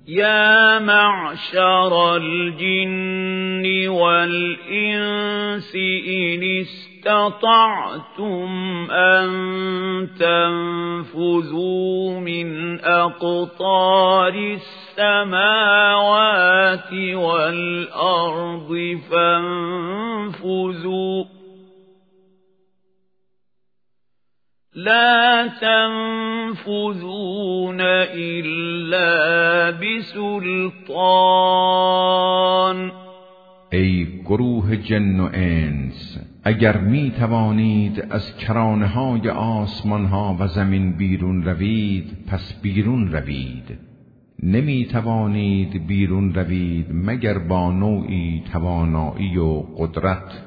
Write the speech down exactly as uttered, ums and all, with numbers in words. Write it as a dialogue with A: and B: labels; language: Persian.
A: یا معشر الجن والإنس إن استطعتم أن تنفذوا من أقطار السماوات والأرض فانفذوا لا تنفذون إلا بسلطان.
B: ای گروه جن و انس، اگر می توانید از کرانه های آسمان ها و زمین بیرون روید پس بیرون روید. نمی توانید بیرون روید مگر با نوعی توانایی و قدرت.